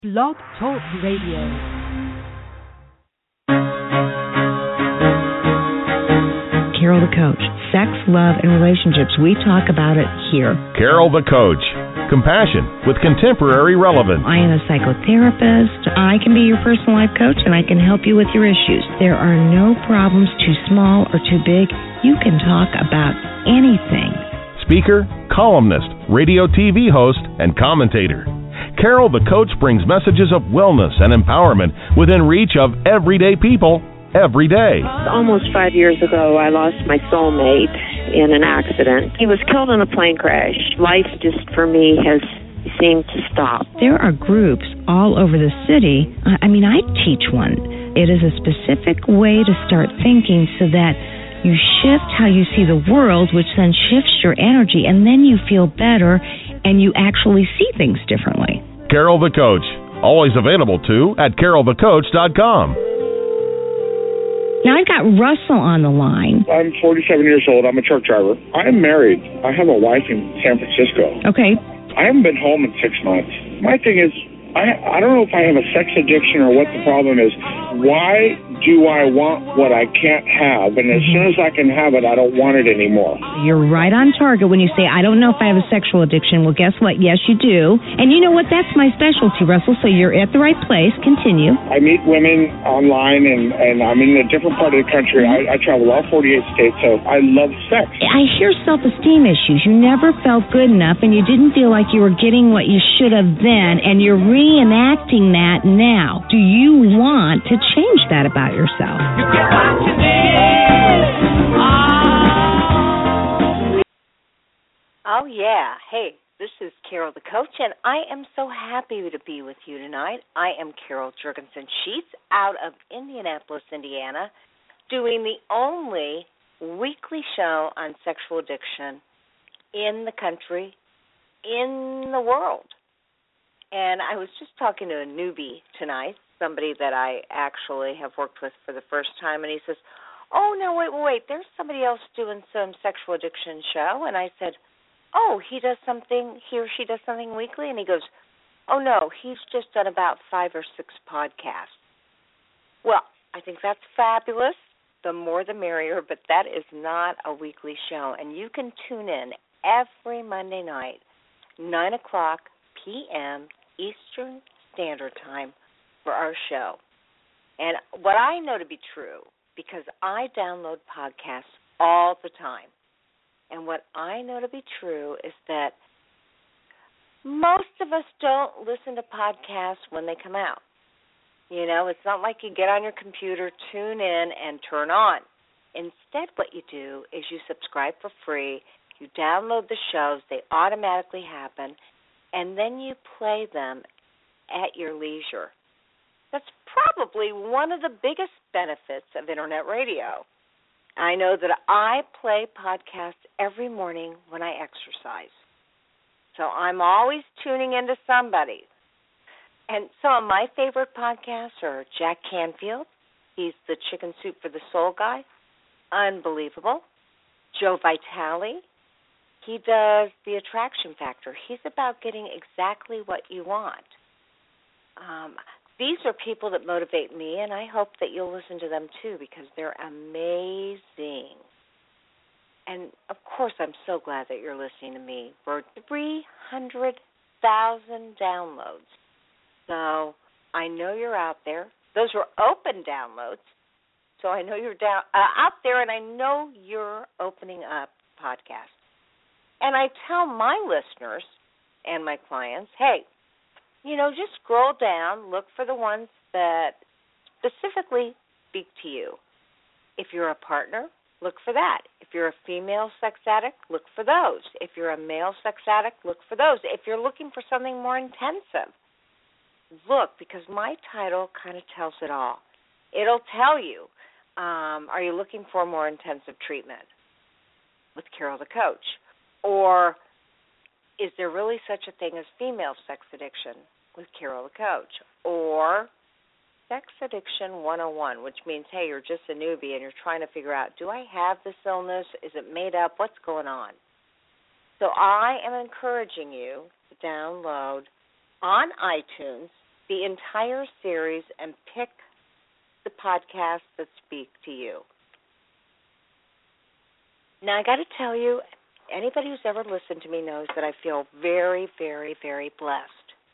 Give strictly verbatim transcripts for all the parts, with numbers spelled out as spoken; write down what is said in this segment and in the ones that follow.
Blog Talk Radio. Carol the Coach. Sex, love, and relationships. We talk about it here. Carol the Coach. Compassion with contemporary relevance. I am a psychotherapist. I can be your personal life coach, and I can help you with your issues. There are no problems too small or too big. You can talk about anything. Speaker, columnist, radio T V host, and commentator. Carol the Coach brings messages of wellness and empowerment within reach of everyday people every day. Almost five years ago, I lost my soulmate in an accident. He was killed in a plane crash. Life just, for me, has seemed to stop. There are groups all over the city. I mean, I teach one. It is a specific way to start thinking so that you shift how you see the world, which then shifts your energy, and then you feel better and you actually see things differently. Carol the Coach, always available too at carol the coach dot com. Now, I've got Russell on the line. I'm forty-seven years old. I'm a truck driver. I am married. I have a wife in San Francisco. Okay. I haven't been home in six months. My thing is, I I don't know if I have a sex addiction or what the problem is. Why do I want what I can't have? And as soon as I can have it, I don't want it anymore. You're right on target when you say, I don't know if I have a sexual addiction. Well, guess what? Yes, you do. And you know what? That's my specialty, Russell, so you're at the right place. Continue. I meet women online, and, and I'm in a different part of the country. I, I travel all forty-eight states, so I love sex. I hear self-esteem issues. You never felt good enough, and you didn't feel like you were getting what you should have then, and you're reenacting that now. Do you want to change that about yourself? You get what you need. Oh. Oh, yeah. Hey, this is Carol the Coach, and I am so happy to be with you tonight. I am Carol Jurgensen-Sheets out of Indianapolis, Indiana, doing the only weekly show on sexual addiction in the country, in the world. And I was just talking to a newbie tonight, somebody that I actually have worked with for the first time, and he says, oh, no, wait, wait, wait, there's somebody else doing some sexual addiction show. And I said, oh, he does something, he or she does something weekly? And he goes, oh, no, he's just done about five or six podcasts. Well, I think that's fabulous. The more the merrier, but that is not a weekly show. And you can tune in every Monday night, nine o'clock p.m. Eastern Standard Time for our show. And what I know to be true, because I download podcasts all the time, and what I know to be true is that most of us don't listen to podcasts when they come out. You know, it's not like you get on your computer, tune in, and turn on. Instead, what you do is you subscribe for free, you download the shows, they automatically happen, and then you play them at your leisure. That's probably one of the biggest benefits of Internet radio. I know that I play podcasts every morning when I exercise. So I'm always tuning into somebody. And some of my favorite podcasts are Jack Canfield. He's the Chicken Soup for the Soul guy. Unbelievable. Joe Vitale. He does The Attraction Factor. He's about getting exactly what you want. Um, these are people that motivate me, and I hope that you'll listen to them too because they're amazing. And, of course, I'm so glad that you're listening to me. We're three hundred thousand downloads. So I know you're out there. Those were open downloads. So I know you're down, uh, out there, and I know you're opening up podcasts. And I tell my listeners and my clients, hey, you know, just scroll down, look for the ones that specifically speak to you. If you're a partner, look for that. If you're a female sex addict, look for those. If you're a male sex addict, look for those. If you're looking for something more intensive, look, because my title kind of tells it all. It'll tell you, um, are you looking for more intensive treatment with Carol the Coach? Or is there really such a thing as female sex addiction with Carol the Coach? Or Sex Addiction one oh one, which means, hey, you're just a newbie and you're trying to figure out, do I have this illness? Is it made up? What's going on? So I am encouraging you to download on iTunes the entire series and pick the podcasts that speak to you. Now, I got to tell you, anybody who's ever listened to me knows that I feel very, very, very blessed.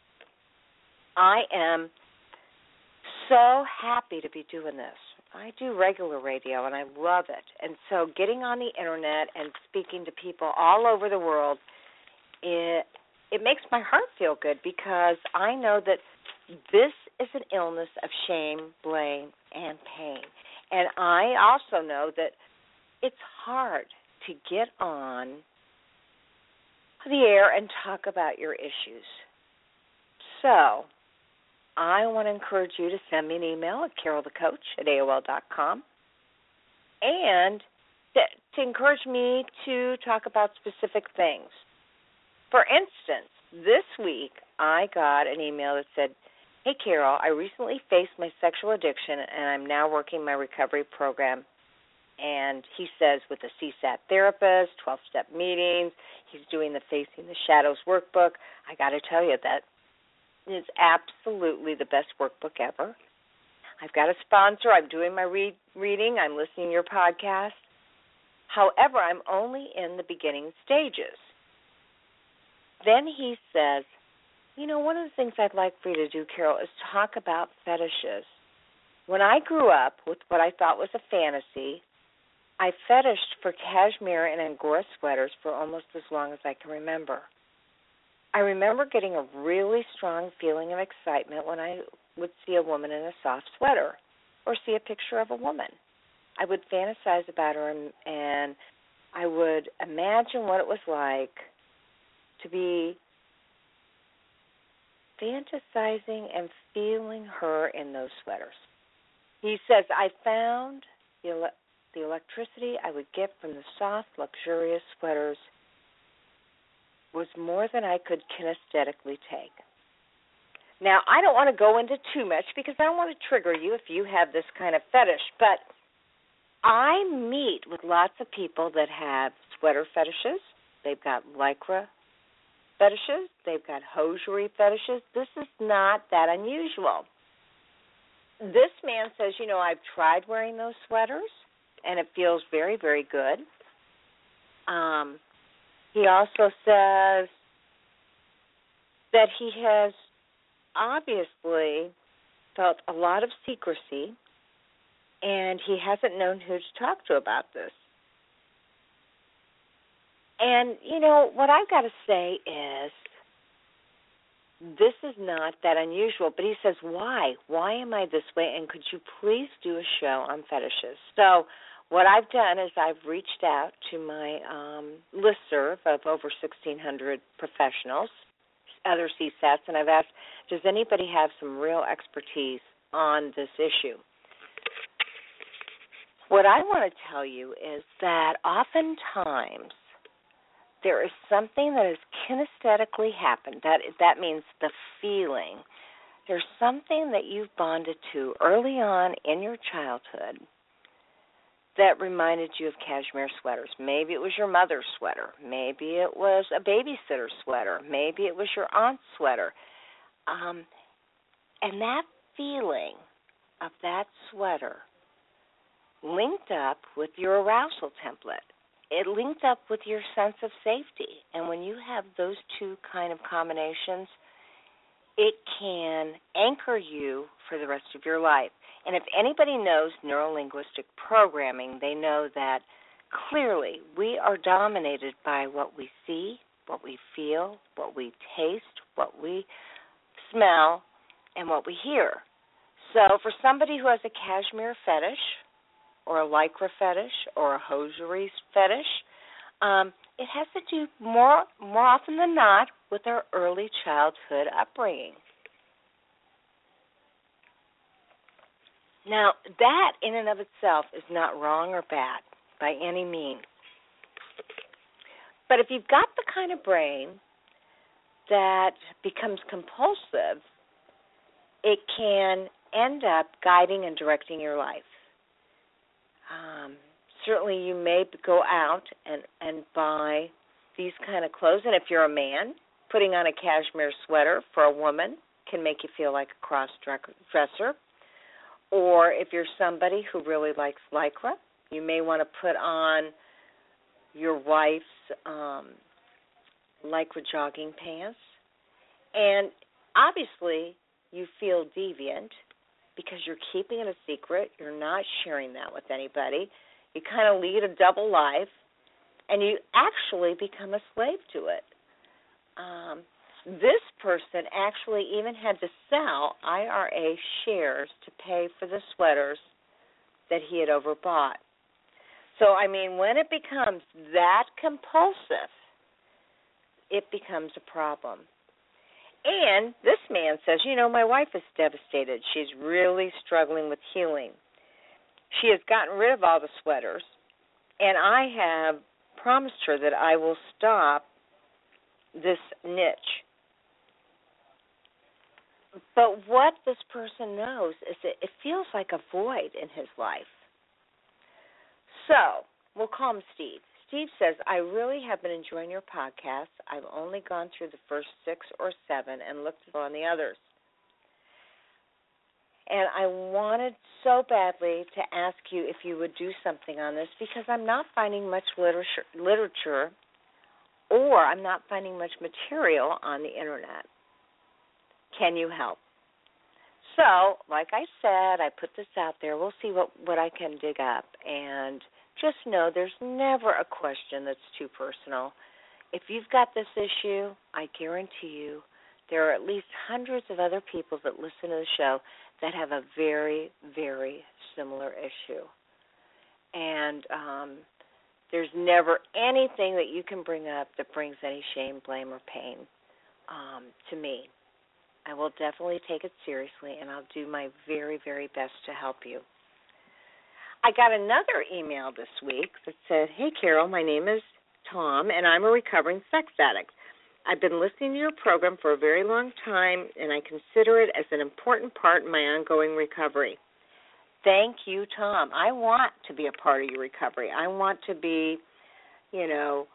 I am so happy to be doing this. I do regular radio, and I love it. And so getting on the Internet and speaking to people all over the world, it, it makes my heart feel good because I know that this is an illness of shame, blame, and pain. And I also know that it's hard to get on the air and talk about your issues. So I want to encourage you to send me an email at carol the coach at A O L dot com and to, to encourage me to talk about specific things. For instance, this week I got an email that said, "Hey, Carol, I recently faced my sexual addiction, and I'm now working my recovery program." And he says with a C SAT therapist, twelve-step meetings, he's doing the Facing the Shadows workbook. I got to tell you, that is absolutely the best workbook ever. I've got a sponsor. I'm doing my read, reading. I'm listening to your podcast. However, I'm only in the beginning stages. Then he says, "You know, one of the things I'd like for you to do, Carol, is talk about fetishes. When I grew up with what I thought was a fantasy, I fetished for cashmere and Angora sweaters for almost as long as I can remember. I remember getting a really strong feeling of excitement when I would see a woman in a soft sweater or see a picture of a woman. I would fantasize about her, and, and I would imagine what it was like to be fantasizing and feeling her in those sweaters." He says, "I found the, ele- the electricity I would get from the soft, luxurious sweaters was more than I could kinesthetically take." Now, I don't want to go into too much because I don't want to trigger you if you have this kind of fetish, but I meet with lots of people that have sweater fetishes. They've got lycra fetishes. They've got hosiery fetishes. This is not that unusual. This man says, you know, I've tried wearing those sweaters, and it feels very, very good. Um, he also says that he has obviously felt a lot of secrecy, and he hasn't known who to talk to about this. And, you know, what I've got to say is this is not that unusual. But he says, why? Why am I this way? And could you please do a show on fetishes? So what I've done is I've reached out to my um, listserv of over sixteen hundred professionals, other C SATs, and I've asked, does anybody have some real expertise on this issue? What I want to tell you is that oftentimes there is something that has kinesthetically happened. That that means the feeling. There's something that you've bonded to early on in your childhood that reminded you of cashmere sweaters. Maybe it was your mother's sweater. Maybe it was a babysitter's sweater. Maybe it was your aunt's sweater. Um, and that feeling of that sweater linked up with your arousal template. It linked up with your sense of safety. And when you have those two kind of combinations, it can anchor you for the rest of your life. And if anybody knows neurolinguistic programming, they know that clearly we are dominated by what we see, what we feel, what we taste, what we smell, and what we hear. So for somebody who has a cashmere fetish, or a lycra fetish, or a hosiery fetish, um, it has to do more more often than not with our early childhood upbringing. Now, that in and of itself is not wrong or bad by any means. But if you've got the kind of brain that becomes compulsive, it can end up guiding and directing your life. Um, certainly you may go out and, and buy these kind of clothes. And if you're a man, putting on a cashmere sweater for a woman can make you feel like a cross-dresser. Or if you're somebody who really likes Lycra, you may want to put on your wife's um, Lycra jogging pants. And obviously you feel deviant because you're keeping it a secret. You're not sharing that with anybody. You kind of lead a double life, and you actually become a slave to it. Um, this person actually even had to sell I R A shares to pay for the sweaters that he had overbought. So, I mean, when it becomes that compulsive, it becomes a problem. And this man says, you know, my wife is devastated. She's really struggling with healing. She has gotten rid of all the sweaters, and I have promised her that I will stop this niche. But what this person knows is that it feels like a void in his life. So, we'll call him Steve. Steve says, I really have been enjoying your podcast. I've only gone through the first six or seven and looked on the others. And I wanted so badly to ask you if you would do something on this because I'm not finding much literature, literature or I'm not finding much material on the Internet. Can you help? So, like I said, I put this out there. We'll see what, what I can dig up. And just know there's never a question that's too personal. If you've got this issue, I guarantee you there are at least hundreds of other people that listen to the show that have a very, very similar issue. And um, there's never anything that you can bring up that brings any shame, blame, or pain um, to me. I will definitely take it seriously, and I'll do my very, very best to help you. I got another email this week that said, hey, Carol, my name is Tom, and I'm a recovering sex addict. I've been listening to your program for a very long time, and I consider it as an important part in my ongoing recovery. Thank you, Tom. I want to be a part of your recovery. I want to be, you know,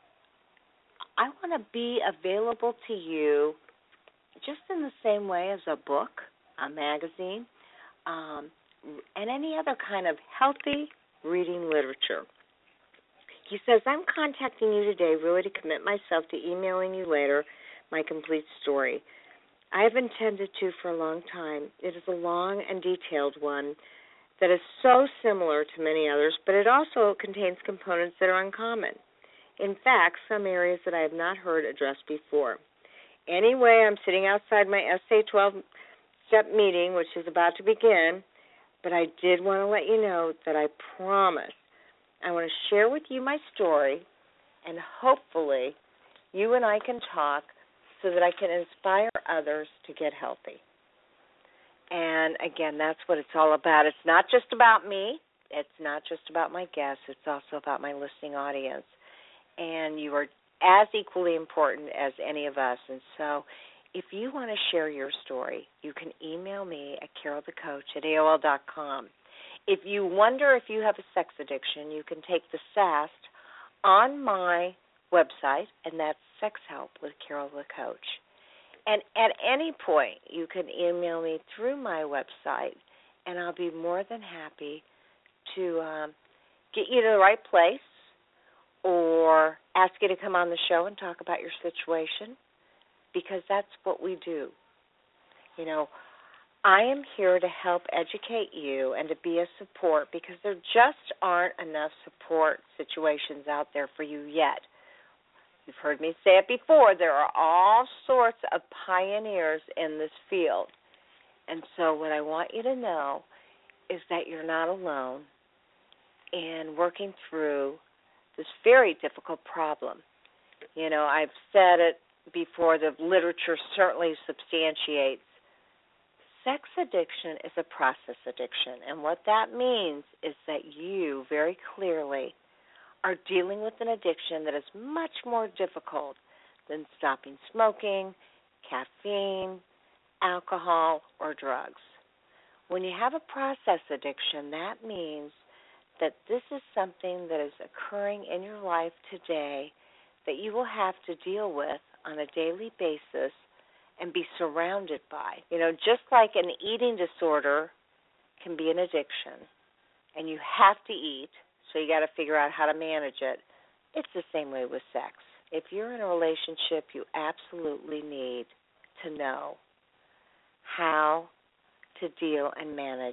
I want to be available to you just in the same way as a book, a magazine, um, and any other kind of healthy reading literature. He says, I'm contacting you today really to commit myself to emailing you later my complete story. I have intended to for a long time. It is a long and detailed one that is so similar to many others, but it also contains components that are uncommon. In fact, some areas that I have not heard addressed before. Anyway, I'm sitting outside my S A twelve-step meeting, which is about to begin, but I did want to let you know that I promise I want to share with you my story, and hopefully you and I can talk so that I can inspire others to get healthy. And, again, that's what it's all about. It's not just about me. It's not just about my guests. It's also about my listening audience. And you are as equally important as any of us. And so if you want to share your story, you can email me at carol the coach at A O L dot com. If you wonder if you have a sex addiction, you can take the S A S T on my website, and that's Sex Help with Carol the Coach. And at any point, you can email me through my website, and I'll be more than happy to um, get you to the right place or ask you to come on the show and talk about your situation, because that's what we do. You know, I am here to help educate you and to be a support, because there just aren't enough support situations out there for you yet. You've heard me say it before, there are all sorts of pioneers in this field. And so what I want you to know is that you're not alone in working through this very difficult problem. You know, I've said it before, the literature certainly substantiates sex addiction is a process addiction, and what that means is that you very clearly are dealing with an addiction that is much more difficult than stopping smoking, caffeine, alcohol, or drugs. When you have a process addiction, that means that this is something that is occurring in your life today that you will have to deal with on a daily basis and be surrounded by. You know, just like an eating disorder can be an addiction, and you have to eat, so you got to figure out how to manage it. It's the same way with sex. If you're in a relationship, you absolutely need to know how to deal and manage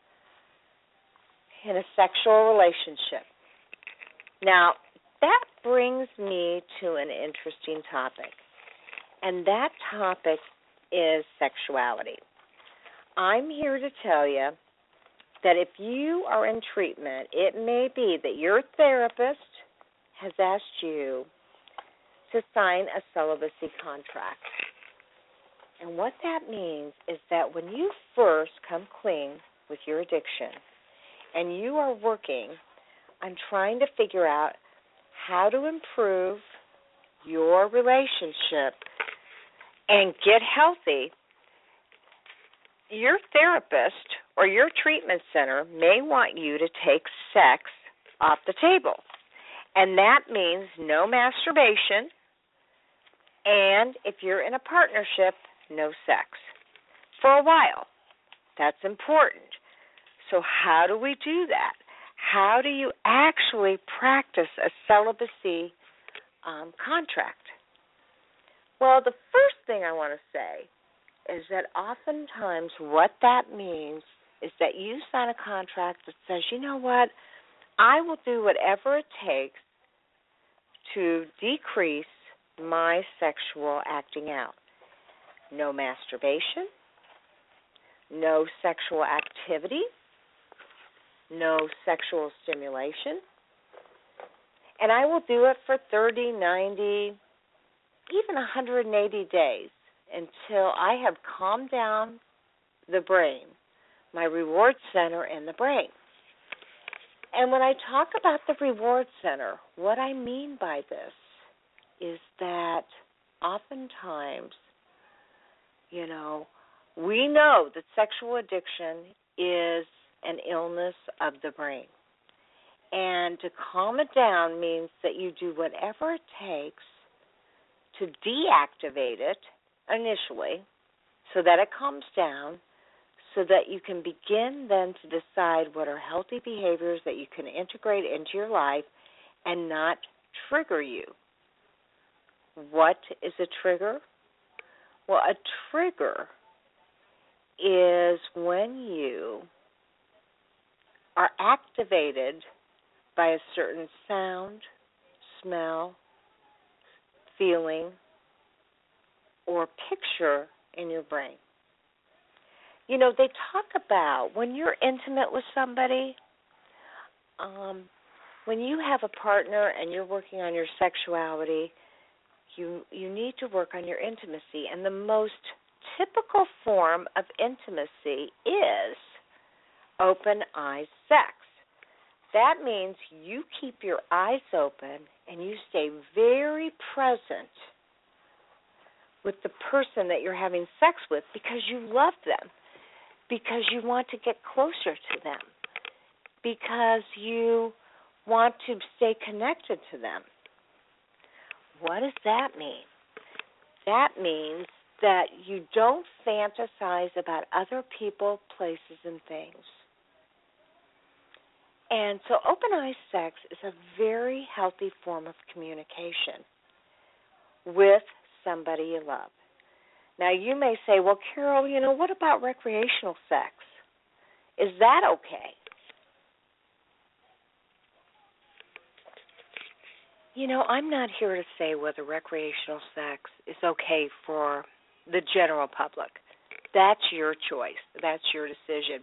in a sexual relationship. Now, that brings me to an interesting topic, and that topic is sexuality. I'm here to tell you that if you are in treatment, it may be that your therapist has asked you to sign a celibacy contract. And what that means is that when you first come clean with your addiction and you are working on trying to figure out how to improve your relationship and get healthy, your therapist or your treatment center may want you to take sex off the table. And that means no masturbation, and if you're in a partnership, no sex for a while. That's important. So how do we do that? How do you actually practice a celibacy um, contract? Well, the first thing I want to say is that oftentimes what that means is that you sign a contract that says, you know what, I will do whatever it takes to decrease my sexual acting out. No masturbation, no sexual activity, no sexual stimulation, and I will do it for thirty, ninety, even one hundred eighty days until I have calmed down the brain, my reward center in the brain. And when I talk about the reward center, what I mean by this is that oftentimes, you know, we know that sexual addiction is an illness of the brain. And to calm it down means that you do whatever it takes to deactivate it initially so that it calms down, so that you can begin then to decide what are healthy behaviors that you can integrate into your life and not trigger you. What is a trigger? Well, a trigger is when you are activated by a certain sound, smell, feeling, or picture in your brain. You know, they talk about when you're intimate with somebody, um, when you have a partner and you're working on your sexuality, you you need to work on your intimacy. And the most typical form of intimacy is open eyes sex. That means you keep your eyes open and you stay very present with the person that you're having sex with because you love them, because you want to get closer to them, because you want to stay connected to them. What does that mean? That means that you don't fantasize about other people, places, and things. And so open eye sex is a very healthy form of communication with somebody you love. Now, you may say, well, Carol, you know, what about recreational sex? Is that okay? You know, I'm not here to say whether recreational sex is okay for the general public. That's your choice. That's your decision.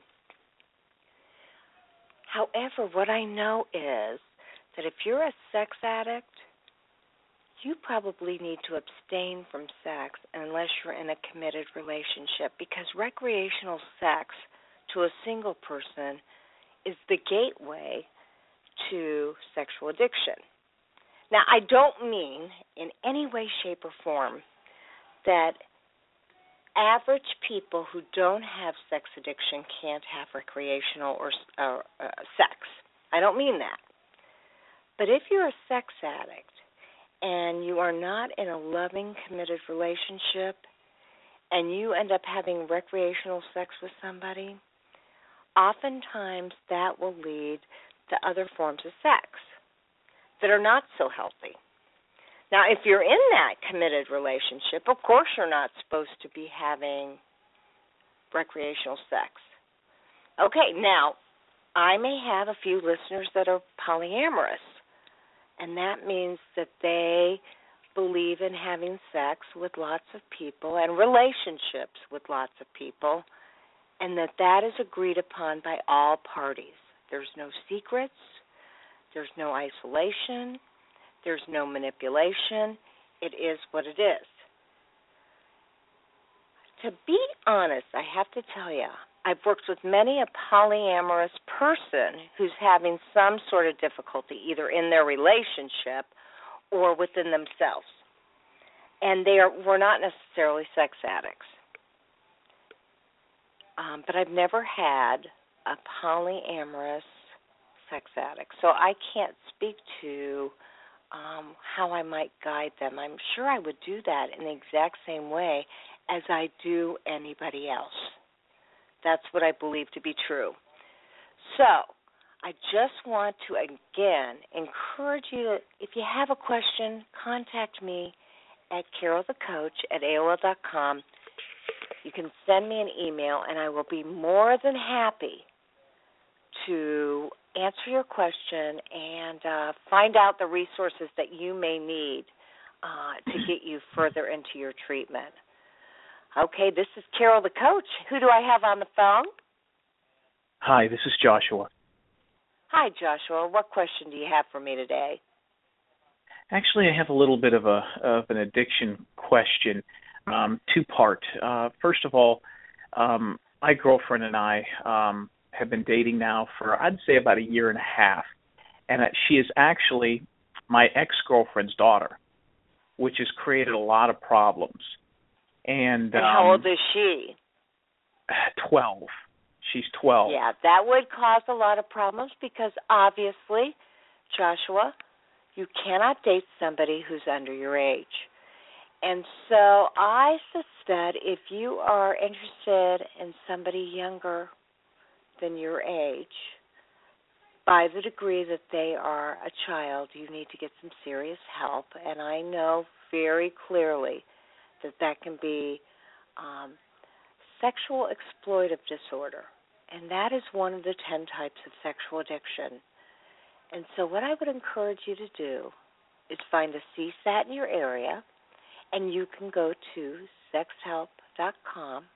However, what I know is that if you're a sex addict, you probably need to abstain from sex unless you're in a committed relationship, because recreational sex to a single person is the gateway to sexual addiction. Now, I don't mean in any way, shape, or form that average people who don't have sex addiction can't have recreational or uh, uh, sex. I don't mean that. But if you're a sex addict and you are not in a loving, committed relationship, and you end up having recreational sex with somebody, oftentimes that will lead to other forms of sex that are not so healthy. Now, if you're in that committed relationship, of course you're not supposed to be having recreational sex. Okay, now, I may have a few listeners that are polyamorous, and that means that they believe in having sex with lots of people and relationships with lots of people, and that that is agreed upon by all parties. There's no secrets. There's no isolation. There's no manipulation. It is what it is. To be honest, I have to tell you, I've worked with many a polyamorous person who's having some sort of difficulty either in their relationship or within themselves. And they are were not necessarily sex addicts. Um, but I've never had a polyamorous sex addict. So I can't speak to um, how I might guide them. I'm sure I would do that in the exact same way as I do anybody else. That's what I believe to be true. So I just want to, again, encourage you, to, if you have a question, contact me at carol the coach at A O L dot com. You can send me an email, and I will be more than happy to answer your question and uh, find out the resources that you may need uh, to get you further into your treatment. Okay, this is Carol the coach. Who do I have on the phone? Hi, this is Joshua. Hi, Joshua. What question do you have for me today? Actually, I have a little bit of a of an addiction question, um, two-part. Uh, first of all, um, my girlfriend and I um, have been dating now for, I'd say, about a year and a half, and uh, she is actually my ex-girlfriend's daughter, which has created a lot of problems. And, and how um, old is she? twelve. She's twelve. Yeah, that would cause a lot of problems because obviously, Joshua, you cannot date somebody who's under your age. And so I suspect if you are interested in somebody younger than your age, by the degree that they are a child, you need to get some serious help. And I know very clearly that that can be um, sexual exploitive disorder. And that is one of the ten types of sexual addiction. And so what I would encourage you to do is find a C SAT in your area, and you can go to sex help dot com,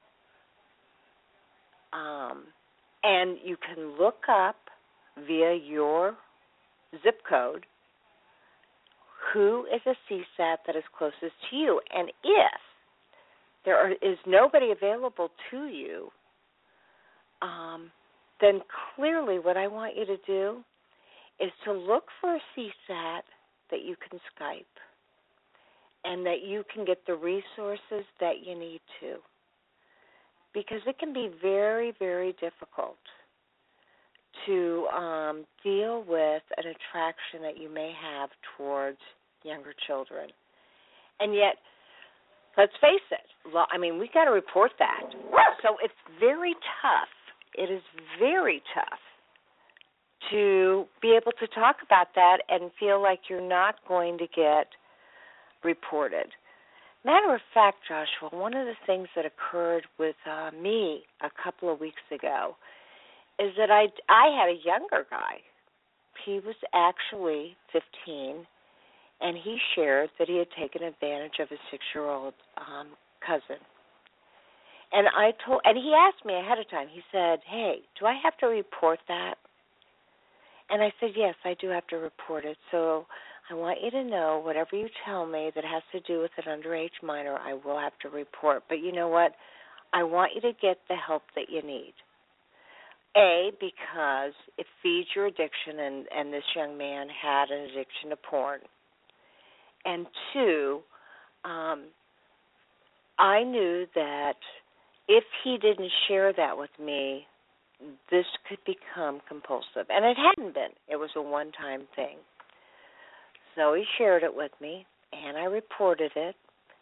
um, and you can look up via your zip code who is a C SAT that is closest to you. And if there are, is nobody available to you, um, then clearly what I want you to do is to look for a C SAT that you can Skype and that you can get the resources that you need to. Because it can be very, very difficult to um, deal with an attraction that you may have towards younger children. And yet, let's face it, I mean, we've got to report that. So it's very tough. It is very tough to be able to talk about that and feel like you're not going to get reported. Matter of fact, Joshua, one of the things that occurred with uh, me a couple of weeks ago is that I, I had a younger guy. He was actually fifteen, and he shared that he had taken advantage of his six-year-old um, cousin. And I told, and he asked me ahead of time. He said, "Hey, do I have to report that?" And I said, "Yes, I do have to report it. So I want you to know whatever you tell me that has to do with an underage minor, I will have to report. But you know what? I want you to get the help that you need. A, because it feeds your addiction, and, and this young man had an addiction to porn. And two, um, I knew that if he didn't share that with me, this could become compulsive. And it hadn't been. It was a one-time thing. So he shared it with me, and I reported it,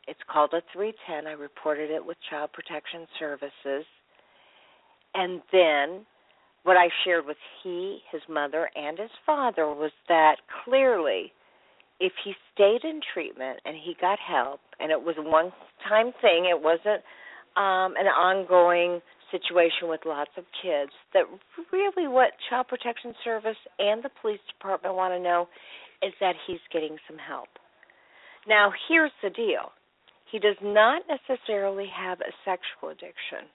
It's called a three ten. I reported it with Child Protection Services. And then what I shared with he, his mother, and his father was that clearly if he stayed in treatment and he got help, and it was a one-time thing, it wasn't um, an ongoing situation with lots of kids, that really what Child Protection Service and the police department want to know is that he's getting some help. Now, here's the deal. He does not necessarily have a sexual addiction.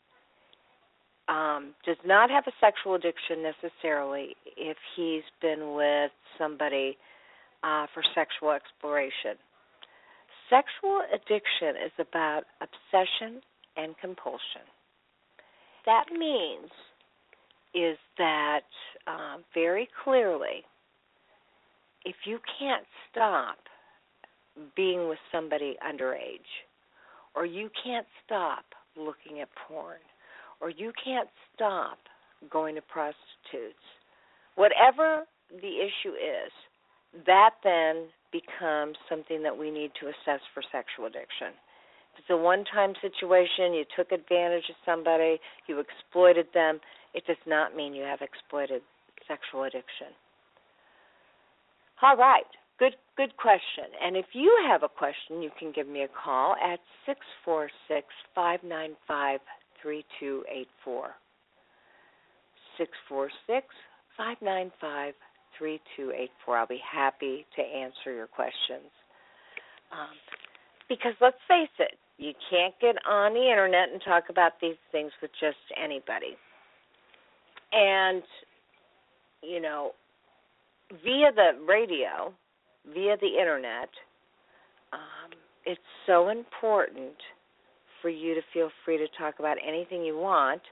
Um, does not have a sexual addiction necessarily if he's been with somebody uh, for sexual exploration. Sexual addiction is about obsession and compulsion. That means is that um, very clearly, if you can't stop being with somebody underage, or you can't stop looking at porn, or you can't stop going to prostitutes, whatever the issue is, that then becomes something that we need to assess for sexual addiction. If it's a one-time situation, you took advantage of somebody, you exploited them, it does not mean you have exploited sexual addiction. All right, good good question. And if you have a question, you can give me a call at six four six, five nine five, three two eight four. six four six, five nine five, three two eight four. I'll be happy to answer your questions. Um, because let's face it, you can't get on the internet and talk about these things with just anybody. And, you know, via the radio, via the internet, um, it's so important for you to feel free to talk about anything you want.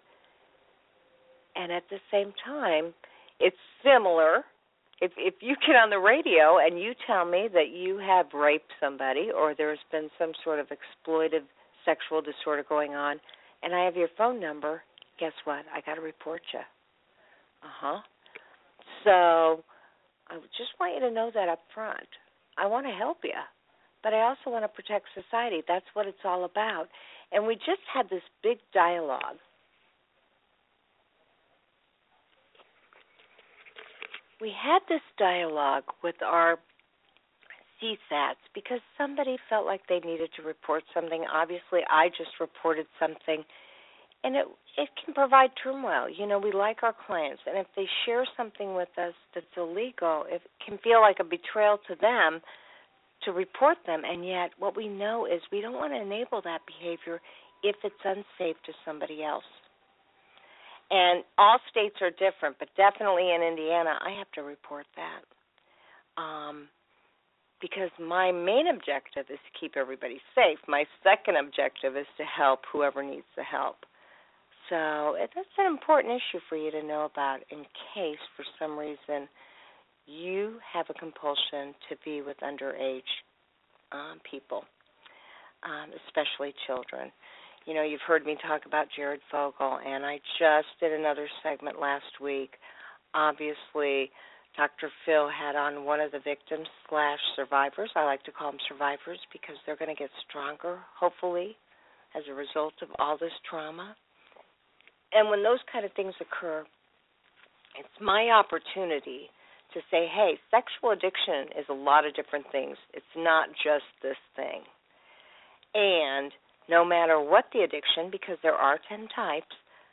And at the same time, it's similar. If if you get on the radio and you tell me that you have raped somebody or there's been some sort of exploitive sexual disorder going on, and I have your phone number, guess what? I got to report you. Uh-huh. So I just want you to know that up front. I want to help you, but I also want to protect society. That's what it's all about. And we just had this big dialogue. We had this dialogue with our C SATs because somebody felt like they needed to report something. Obviously, I just reported something, and it it can provide turmoil. You know, we like our clients, and if they share something with us that's illegal, it can feel like a betrayal to them to report them, and yet what we know is we don't want to enable that behavior if it's unsafe to somebody else. And all states are different, but definitely in Indiana, I have to report that. Um, because my main objective is to keep everybody safe. My second objective is to help whoever needs the help. So that's an important issue for you to know about in case, for some reason, you have a compulsion to be with underage um, people, um, especially children. You know, you've heard me talk about Jared Fogle, and I just did another segment last week. Obviously, Doctor Phil had on one of the victims slash survivors. I like to call them survivors because they're going to get stronger, hopefully, as a result of all this trauma. And when those kind of things occur, it's my opportunity to say, hey, sexual addiction is a lot of different things. It's not just this thing. And no matter what the addiction, because there are ten types,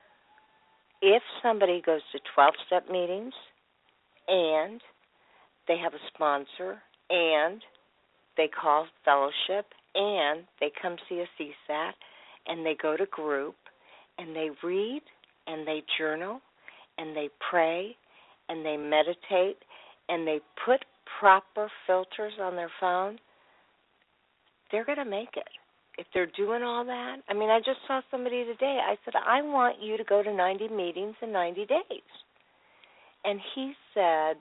if somebody goes to twelve-step meetings and they have a sponsor and they call fellowship and they come see a C SAT and they go to group and they read and they journal and they pray and they meditate and they put proper filters on their phone, they're going to make it. If they're doing all that, I mean, I just saw somebody today. I said, I want you to go to ninety meetings in ninety days. And he said,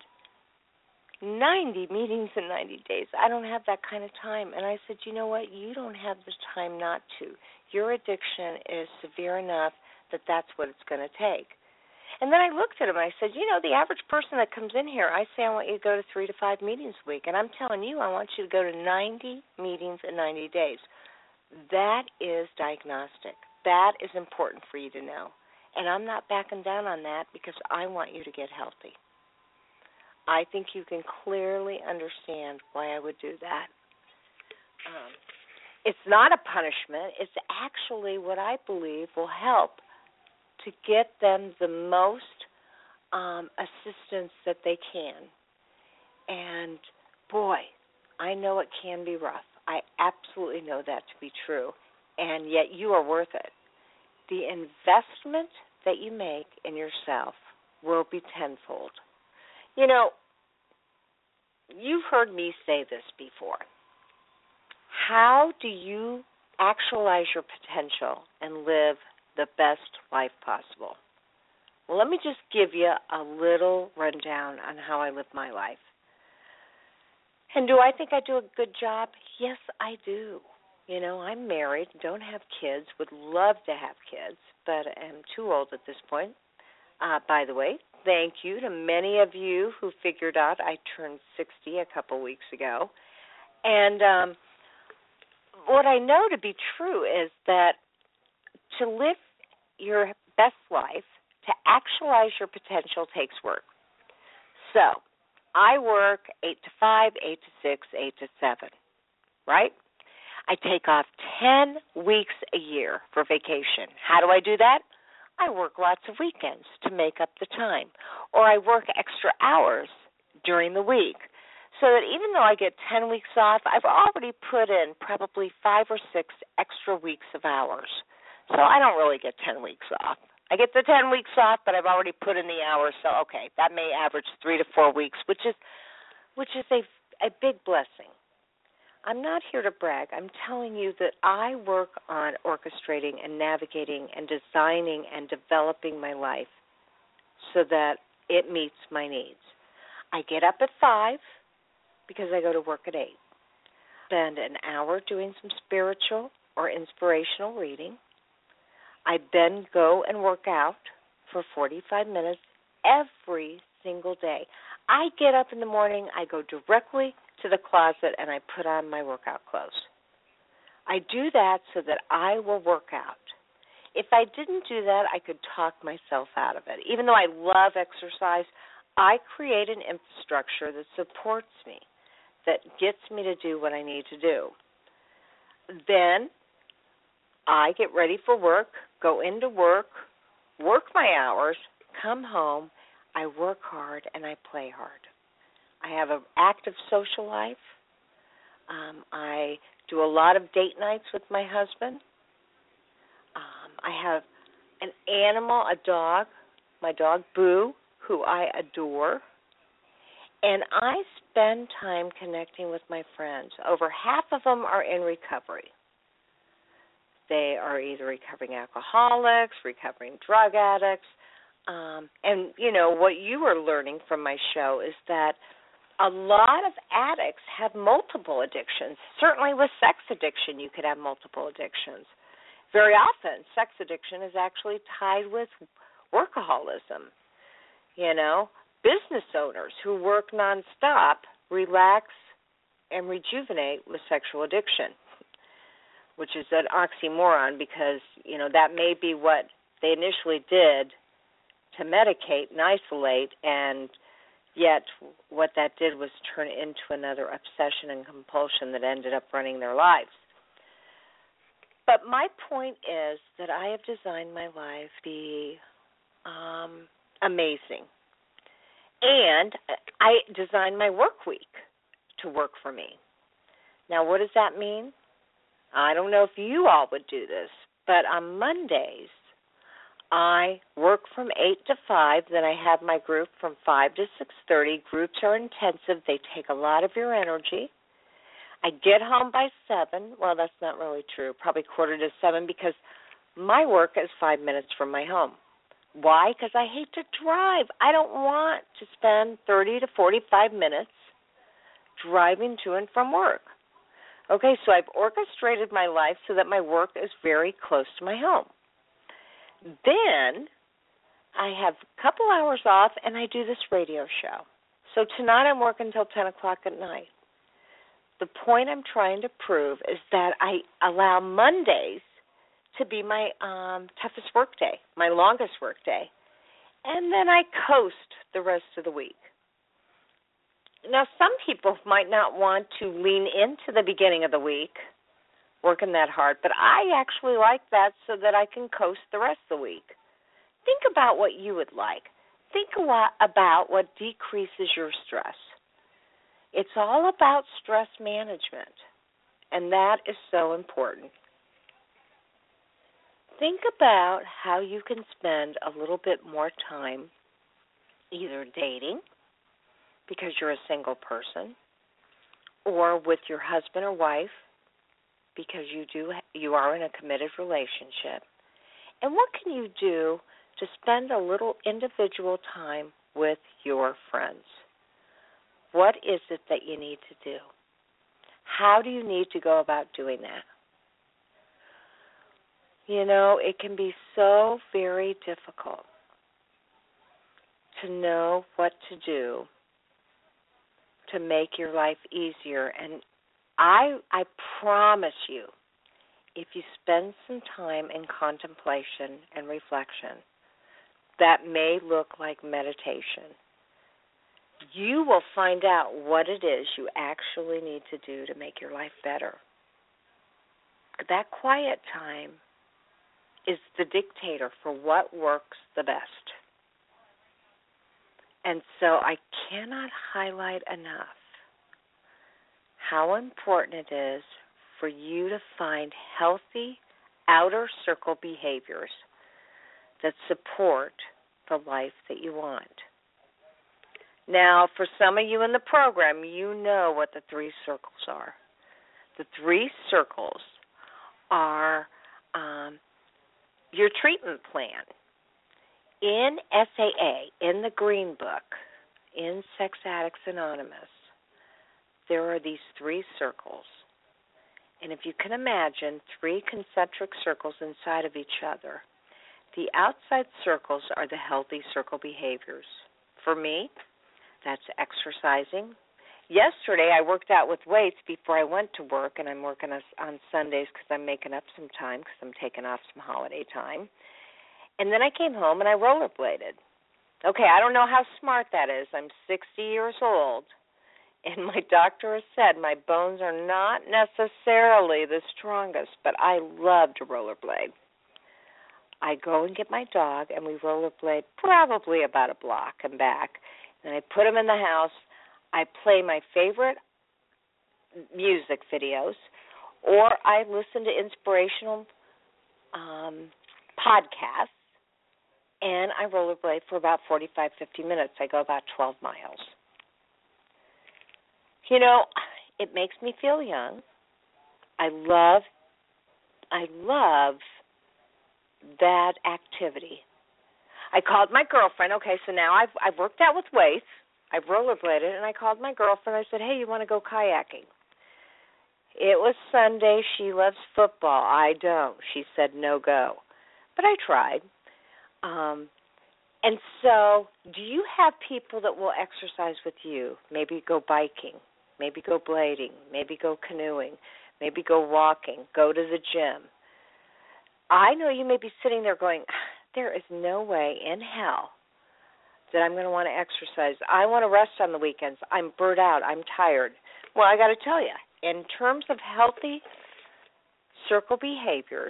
ninety meetings in ninety days. I don't have that kind of time. And I said, you know what? You don't have the time not to. Your addiction is severe enough that that's what it's going to take. And then I looked at him and I said, you know, the average person that comes in here, I say I want you to go to three to five meetings a week. And I'm telling you, I want you to go to ninety meetings in ninety days. That is diagnostic. That is important for you to know. And I'm not backing down on that because I want you to get healthy. I think you can clearly understand why I would do that. Um, it's not a punishment. It's actually what I believe will help to get them the most um, assistance that they can. And, boy, I know it can be rough. I absolutely know that to be true. And yet you are worth it. The investment that you make in yourself will be tenfold. You know, you've heard me say this before. How do you actualize your potential and live the best life possible? Well, let me just give you a little rundown on how I live my life. And do I think I do a good job? Yes, I do. You know, I'm married, don't have kids, would love to have kids, but am too old at this point. Uh, by the way, thank you to many of you who figured out I turned sixty a couple weeks ago. And um, what I know to be true is that to live your best life, to actualize your potential takes work. So I work eight to five, eight to six, eight to seven, right? I take off ten weeks a year for vacation. How do I do that? I work lots of weekends to make up the time, or I work extra hours during the week, so that even though I get ten weeks off, I've already put in probably five or six extra weeks of hours. So I don't really get ten weeks off. I get the ten weeks off, but I've already put in the hours, so okay, that may average three to four weeks, which is which is a, a big blessing. I'm not here to brag. I'm telling you that I work on orchestrating and navigating and designing and developing my life so that it meets my needs. I get up at five because I go to work at eight. Spend an hour doing some spiritual or inspirational reading. I then go and work out for forty-five minutes every single day. I get up in the morning, I go directly to the closet, and I put on my workout clothes. I do that so that I will work out. If I didn't do that, I could talk myself out of it. Even though I love exercise, I create an infrastructure that supports me, that gets me to do what I need to do. Then I get ready for work, go into work, work my hours, come home, I work hard, and I play hard. I have an active social life. Um, I do a lot of date nights with my husband. Um, I have an animal, a dog, my dog Boo, who I adore. And I spend time connecting with my friends. Over half of them are in recovery. They are either recovering alcoholics, recovering drug addicts. Um, and, you know, what you are learning from my show is that a lot of addicts have multiple addictions. Certainly with sex addiction, you could have multiple addictions. Very often, sex addiction is actually tied with workaholism. You know, business owners who work nonstop relax and rejuvenate with sexual addiction, which is an oxymoron because, you know, that may be what they initially did to medicate and isolate, and yet what that did was turn into another obsession and compulsion that ended up running their lives. But my point is that I have designed my life to be um, amazing. And I designed my work week to work for me. Now, what does that mean? I don't know if you all would do this, but on Mondays, I work from eight to five. Then I have my group from five to six thirty. Groups are intensive. They take a lot of your energy. I get home by seven. Well, that's not really true. Probably quarter to seven because my work is five minutes from my home. Why? Because I hate to drive. I don't want to spend thirty to forty-five minutes driving to and from work. Okay, so I've orchestrated my life so that my work is very close to my home. Then I have a couple hours off, and I do this radio show. So tonight I'm working until ten o'clock at night. the point I'm trying to prove is that I allow Mondays to be my um, toughest work day, my longest work day, and then I coast the rest of the week. Now, some people might not want to lean into the beginning of the week working that hard, but I actually like that so that I can coast the rest of the week. Think about what you would like. Think a lot about what decreases your stress. It's all about stress management, and that is so important. Think about how you can spend a little bit more time either dating, because you're a single person, or with your husband or wife, because you do you are in a committed relationship. And what can you do to spend a little individual time with your friends? What is it that you need to do? How do you need to go about doing that? You know, it can be so very difficult to know what to do to make your life easier. And I I promise you, if you spend some time in contemplation and reflection, that may look like meditation. You will find out what it is you actually need to do to make your life better. That quiet time is the dictator for what works the best. And so I cannot highlight enough how important it is for you to find healthy outer circle behaviors that support the life that you want. Now, for some of you in the program, you know what the three circles are. The three circles are um, your treatment plan. In S A A, in the Green Book, in Sex Addicts Anonymous, there are these three circles. And if you can imagine three concentric circles inside of each other, the outside circles are the healthy circle behaviors. For me, that's exercising. Yesterday, I worked out with weights before I went to work, and I'm working on Sundays because I'm making up some time because I'm taking off some holiday time. And then I came home and I rollerbladed. Okay, I don't know how smart that is. I'm sixty years old, and my doctor has said my bones are not necessarily the strongest, but I love to rollerblade. I go and get my dog, and we rollerblade probably about a block and back. And I put him in the house. I play my favorite music videos, or I listen to inspirational um, podcasts, and I rollerblade for about forty-five, fifty minutes. I go about twelve miles. You know, it makes me feel young. I love, I love that activity. I called my girlfriend. Okay, so now I've I've worked out with weights. I've rollerbladed, and I called my girlfriend. I said, hey, you want to go kayaking? It was Sunday. She loves football. I don't. She said no go. But I tried. Um, and so do you have people that will exercise with you? Maybe go biking. Maybe go blading. Maybe go canoeing. Maybe go walking. Go to the gym. I know you may be sitting there going, there is no way in hell that I'm going to want to exercise. I want to rest on the weekends. I'm burnt out. I'm tired. Well, I got to tell you, in terms of healthy circle behaviors,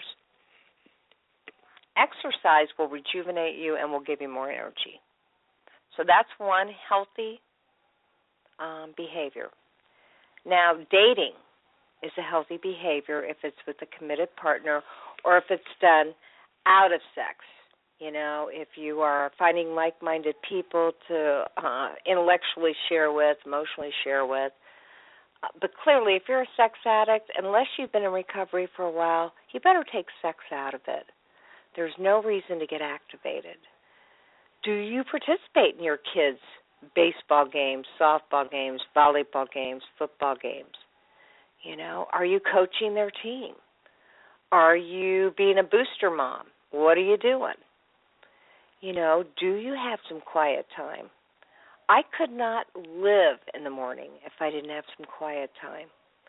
exercise will rejuvenate you and will give you more energy. So that's one healthy um, behavior. Now, dating is a healthy behavior if it's with a committed partner or if it's done out of sex. You know, if you are finding like-minded people to uh, intellectually share with, emotionally share with. Uh, but clearly, if you're a sex addict, unless you've been in recovery for a while, you better take sex out of it. There's no reason to get activated. Do you participate in your kids' baseball games, softball games, volleyball games, football games? You know, are you coaching their team? Are you being a booster mom? What are you doing? You know, do you have some quiet time? I could not live in the morning if I didn't have some quiet time.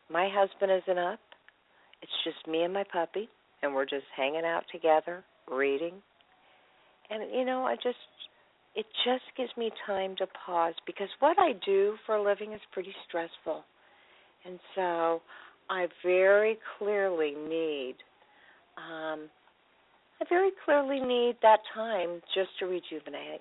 my husband isn't up. It's just me and my puppy, and we're just hanging out together, reading. And, you know, I just, it just gives me time to pause because what I do for a living is pretty stressful. And so I very clearly need, um, I very clearly need that time just to rejuvenate.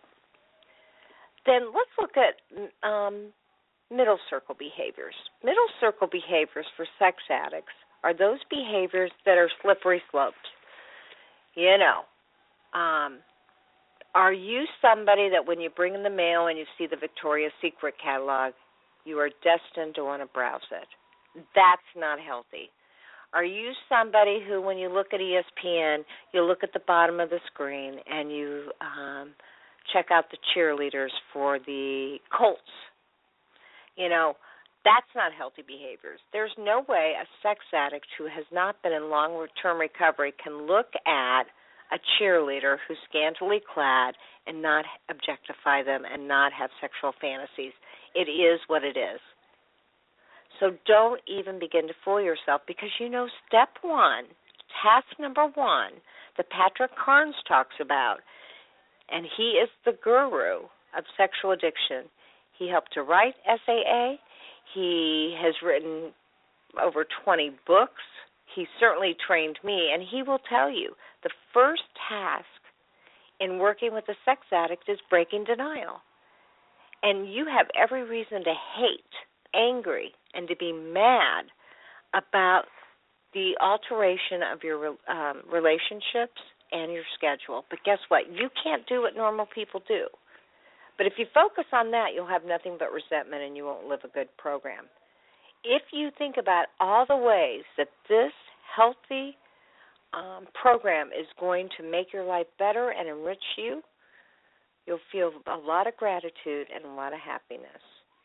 Then let's look at um, middle circle behaviors. Middle circle behaviors for sex addicts are those behaviors that are slippery slopes. You know, um, are you somebody that when you bring in the mail and you see the Victoria's Secret catalog, you are destined to want to browse it? That's not healthy. Are you somebody who, when you look at E S P N, you look at the bottom of the screen and you um, check out the cheerleaders for the Colts? You know, that's not healthy behaviors. There's no way a sex addict who has not been in long-term recovery can look at a cheerleader who's scantily clad and not objectify them and not have sexual fantasies. It is what it is. So don't even begin to fool yourself because you know step one, task number one, that Patrick Carnes talks about, and he is the guru of sexual addiction. He helped to write S A A. He has written over twenty books. He certainly trained me, and he will tell you the first task in working with a sex addict is breaking denial. And you have every reason to hate, angry, and to be mad about the alteration of your um, relationships and your schedule. But guess what? You can't do what normal people do. But if you focus on that, you'll have nothing but resentment and you won't live a good program. If you think about all the ways that this healthy um, program is going to make your life better and enrich you, you'll feel a lot of gratitude and a lot of happiness.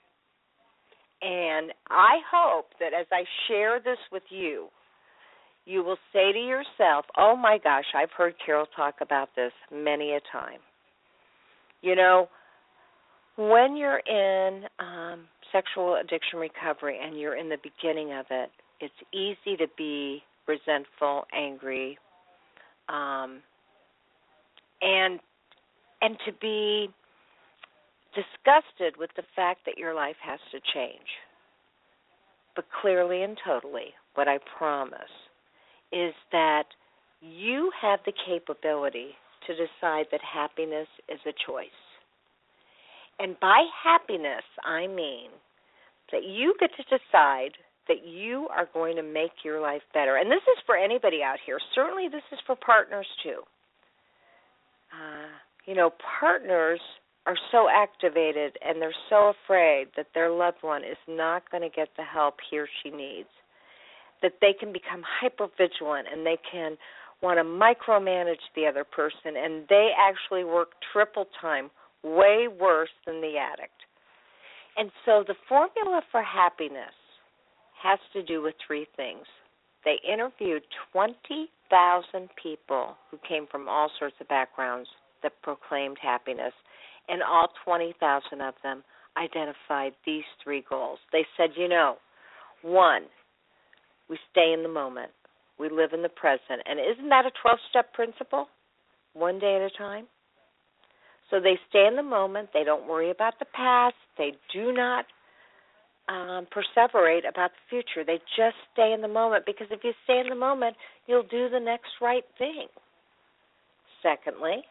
And I hope that as I share this with you, you will say to yourself, oh my gosh, I've heard Carol talk about this many a time. You know, when you're in um, sexual addiction recovery and you're in the beginning of it, it's easy to be resentful, angry, um, and and to be disgusted with the fact that your life has to change. But clearly and totally, what I promise is that you have the capability to decide that happiness is a choice. And by happiness, I mean that you get to decide that you are going to make your life better. And this is for anybody out here. Certainly this is for partners too. Uh, you know, partners are so activated and they're so afraid that their loved one is not going to get the help he or she needs, that they can become hypervigilant and they can want to micromanage the other person, and they actually work triple time, way worse than the addict. And so the formula for happiness has to do with three things. They interviewed twenty thousand people who came from all sorts of backgrounds that proclaimed happiness, and all twenty thousand of them identified these three goals. They said, you know, one, we stay in the moment. We live in the present. And isn't that a twelve-step principle? One day at a time. So they stay in the moment. They don't worry about the past. They do not um, perseverate about the future. They just stay in the moment, because if you stay in the moment, you'll do the next right thing. Secondly,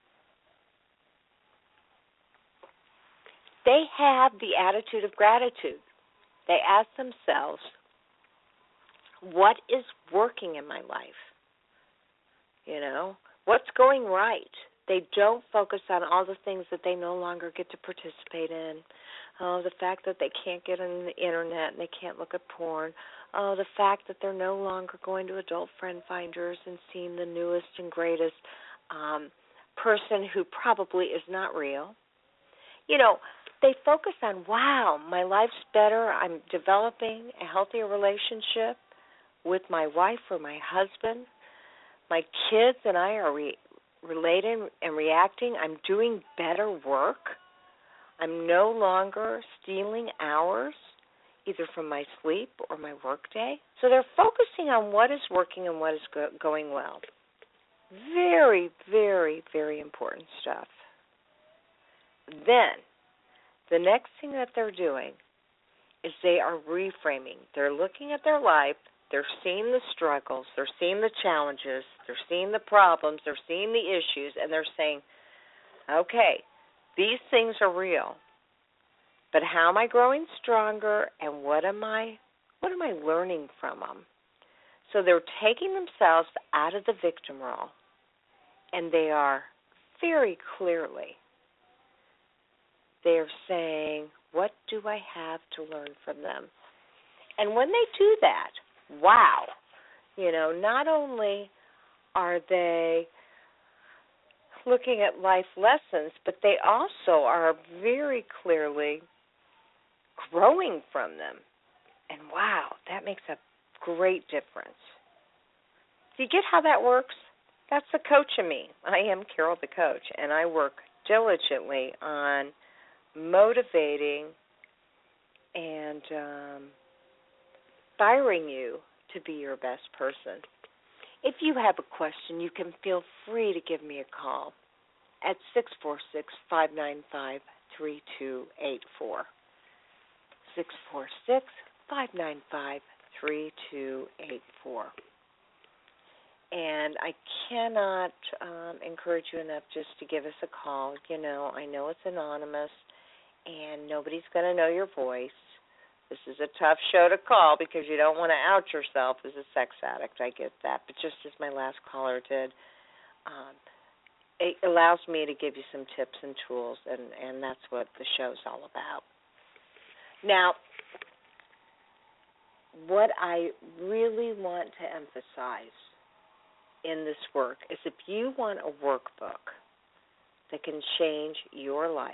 they have the attitude of gratitude. They ask themselves, what is working in my life? You know, what's going right? They don't focus on all the things that they no longer get to participate in. Oh, the fact that they can't get on the internet and they can't look at porn. Oh, the fact that they're no longer going to adult friend finders and seeing the newest and greatest um, person who probably is not real. You know, they focus on, wow, my life's better. I'm developing a healthier relationship with my wife or my husband. My kids and I are re- relating and reacting. I'm doing better work. I'm no longer stealing hours. either from my sleep or my work day. So they're focusing on what is working and what is go- going well. Very, very, very important stuff. Then, the next thing that they're doing is they are reframing. They're looking at their life, they're seeing the struggles, they're seeing the challenges, they're seeing the problems, they're seeing the issues, and they're saying, okay, these things are real, but how am I growing stronger, and what am I, what am I learning from them? So they're taking themselves out of the victim role, and they are very clearly, they're saying, what do I have to learn from them? And when they do that, wow, you know, not only are they looking at life lessons, but they also are very clearly growing from them. And wow, that makes a great difference. Do you get how that works? That's the coach in me. I am Carol the coach, and I work diligently on motivating and um, inspiring you to be your best person. If you have a question, you can feel free to give me a call at six four six, five nine five, three two eight four. six four six, five nine five, three two eight four. And I cannot um, encourage you enough just to give us a call. You know, I know it's anonymous, and nobody's going to know your voice. This is a tough show to call because you don't want to out yourself as a sex addict. I get that. But just as my last caller did, um, it allows me to give you some tips and tools, and, and that's what the show's all about. Now, what I really want to emphasize in this work is if you want a workbook that can change your life,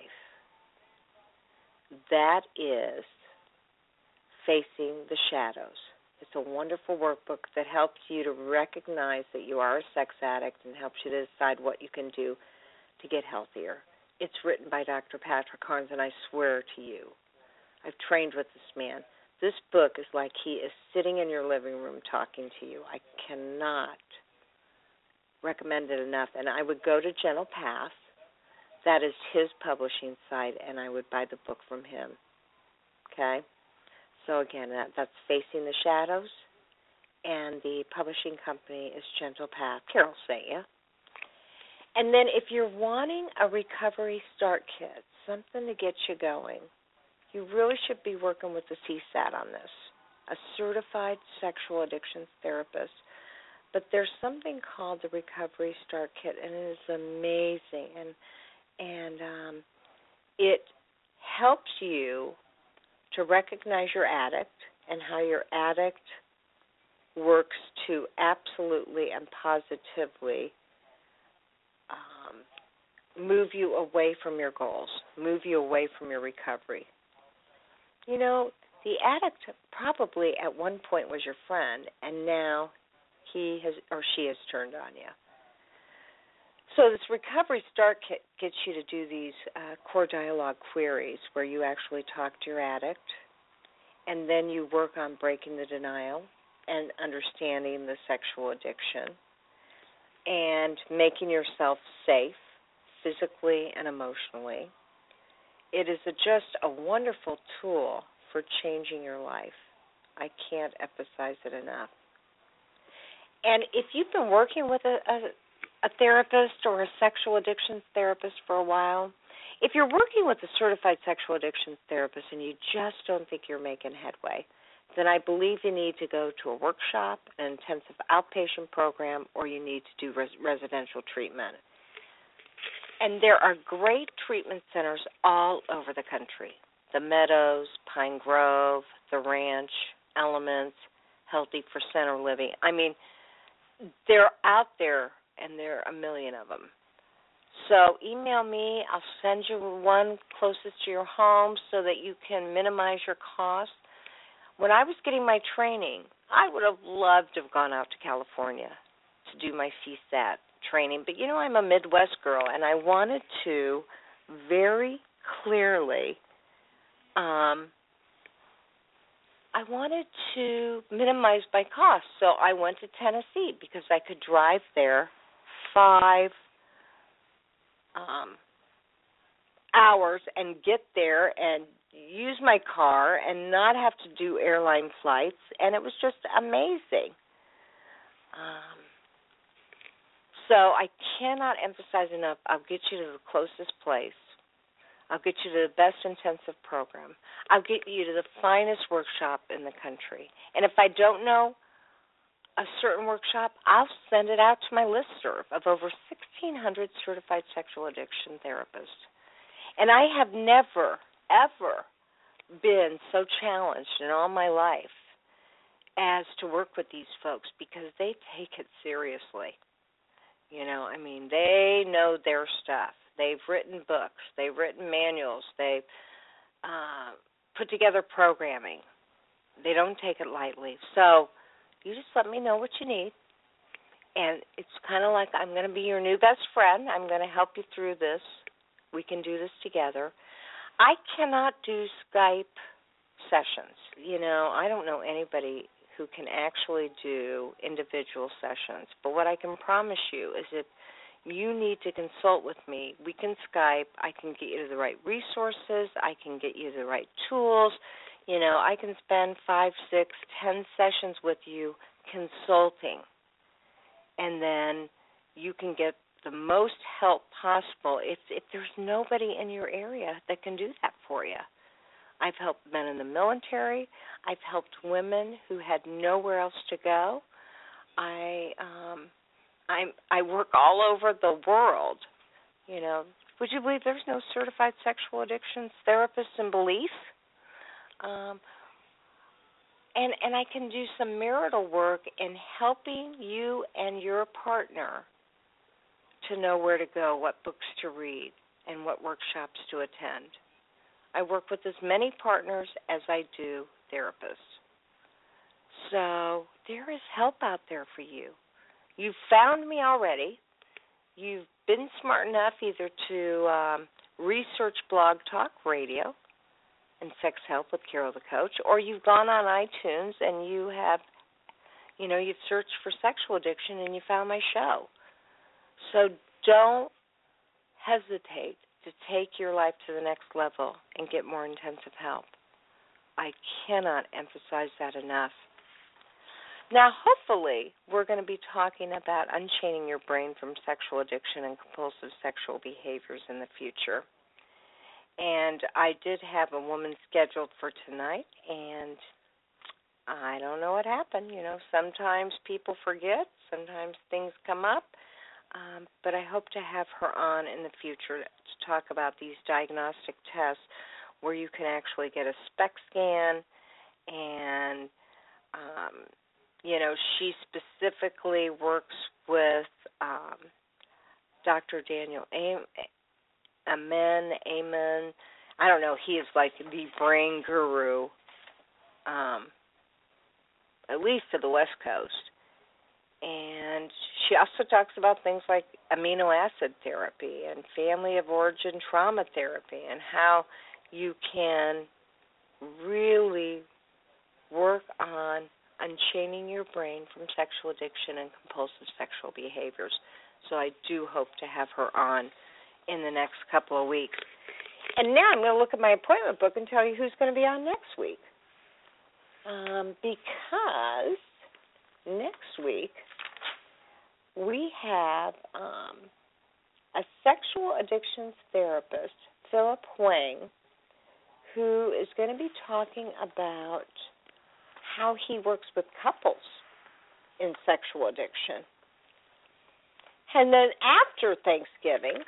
that is Facing the Shadows. It's a wonderful workbook that helps you to recognize that you are a sex addict and helps you to decide what you can do to get healthier. It's written by Doctor Patrick Carnes, and I swear to you, I've trained with this man. This book is like he is sitting in your living room talking to you. I cannot recommend it enough. And I would go to Gentle Path. That is his publishing site, and I would buy the book from him. Okay? So, again, that, that's Facing the Shadows, and the publishing company is Gentle Path. Carol sent you. And then if you're wanting a recovery start kit, something to get you going, you really should be working with the C SAT on this, a certified sexual addictions therapist. But there's something called the Recovery Start Kit, and it is amazing. And, and um, it helps you to recognize your addict and how your addict works to absolutely and positively um, move you away from your goals, move you away from your recovery. You know, the addict probably at one point was your friend, and now he has or she has turned on you. So this Recovery Start Kit gets you to do these uh, core dialogue queries where you actually talk to your addict, and then you work on breaking the denial and understanding the sexual addiction and making yourself safe physically and emotionally. It is a, just a wonderful tool for changing your life. I can't emphasize it enough. And if you've been working with a, a a therapist or a sexual addictions therapist for a while, if you're working with a certified sexual addictions therapist and you just don't think you're making headway, then I believe you need to go to a workshop, an intensive outpatient program, or you need to do res- residential treatment. And there are great treatment centers all over the country. The Meadows, Pine Grove, The Ranch, Elements, Healthy for Center Living. I mean, they're out there, and there are a million of them. So email me. I'll send you one closest to your home so that you can minimize your costs. When I was getting my training, I would have loved to have gone out to California to do my C SAT training. But, you know, I'm a Midwest girl, and I wanted to very clearly um, I wanted to minimize my costs, so I went to Tennessee because I could drive there five um, hours and get there and use my car and not have to do airline flights, and it was just amazing. Um, so I cannot emphasize enough, I'll get you to the closest place. I'll get you to the best intensive program. I'll get you to the finest workshop in the country. And if I don't know a certain workshop, I'll send it out to my listserv of over sixteen hundred certified sexual addiction therapists. And I have never, ever been so challenged in all my life as to work with these folks because they take it seriously. You know, I mean, they know their stuff. They've written books. They've written manuals. They've uh, put together programming. They don't take it lightly. So you just let me know what you need. And it's kind of like I'm going to be your new best friend. I'm going to help you through this. We can do this together. I cannot do Skype sessions. You know, I don't know anybody who can actually do individual sessions. But what I can promise you is if you need to consult with me, we can Skype. I can get you to the right resources. I can get you the right tools. You know, I can spend five, six, ten sessions with you consulting. And then you can get the most help possible if, if there's nobody in your area that can do that for you. I've helped men in the military. I've helped women who had nowhere else to go. I um, I I work all over the world. You know, would you believe there's no certified sexual addictions therapists in Belize? Um, and and I can do some marital work in helping you and your partner to know where to go, what books to read, and what workshops to attend. I work with as many partners as I do therapists. So there is help out there for you. You've found me already. You've been smart enough either to um, research Blog Talk Radio and Sex Help with Carol the Coach, or you've gone on iTunes and you have, you know, you've searched for sexual addiction and you found my show. So don't hesitate to take your life to the next level and get more intensive help. I cannot emphasize that enough. Now, hopefully, we're going to be talking about unchaining your brain from sexual addiction and compulsive sexual behaviors in the future. And I did have a woman scheduled for tonight, and I don't know what happened. You know, sometimes people forget, sometimes things come up. Um, but I hope to have her on in the future to talk about these diagnostic tests where you can actually get a SPECT scan and, um, you know, she specifically works with um, Doctor Daniel Amen, Amen. I don't know, he is like the brain guru, um, at least to the West Coast. And she also talks about things like amino acid therapy and family of origin trauma therapy and how you can really work on unchaining your brain from sexual addiction and compulsive sexual behaviors. So I do hope to have her on in the next couple of weeks. And now I'm going to look at my appointment book and tell you who's going to be on next week. Um, because next week we have um, a sexual addictions therapist, Philip Wang, who is going to be talking about how he works with couples in sexual addiction. And then after Thanksgiving,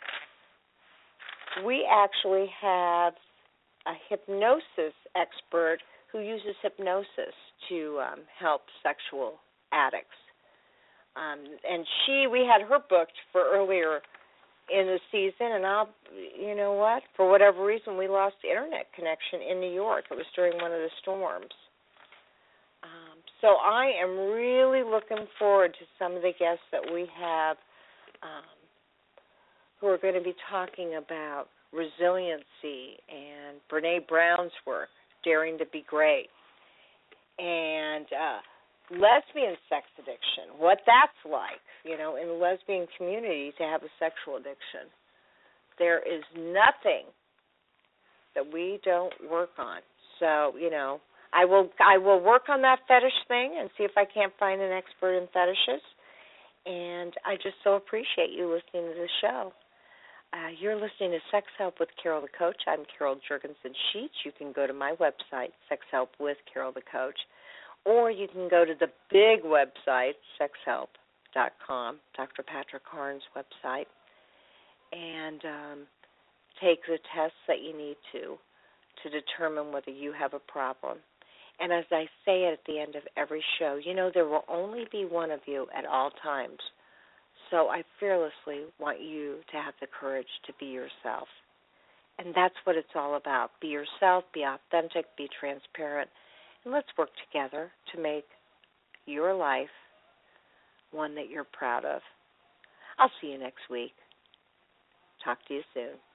we actually have a hypnosis expert who uses hypnosis to um, help sexual addicts. Um, and she, we had her booked for earlier in the season, and I'll, you know what, for whatever reason, we lost the internet connection in New York. It was during one of the storms. Um, so I am really looking forward to some of the guests that we have um, who are going to be talking about resiliency and Brene Brown's work, Daring to Be Great. and uh, lesbian sex addiction, what that's like, you know, in the lesbian community to have a sexual addiction. There is nothing that we don't work on. So, you know, I will I will work on that fetish thing and see if I can't find an expert in fetishes. And I just so appreciate you listening to the show. Uh, you're listening to Sex Help with Carol the Coach. I'm Carol Jurgensen-Sheets. You can go to my website, Sex Help with Carol the Coach, or you can go to the big website, sex help dot com, Doctor Patrick Harn's website, and um, take the tests that you need to to determine whether you have a problem. And as I say it at the end of every show, you know, there will only be one of you at all times. So I fearlessly want you to have the courage to be yourself. And that's what it's all about. Be yourself, be authentic, be transparent, and let's work together to make your life one that you're proud of. I'll see you next week. Talk to you soon.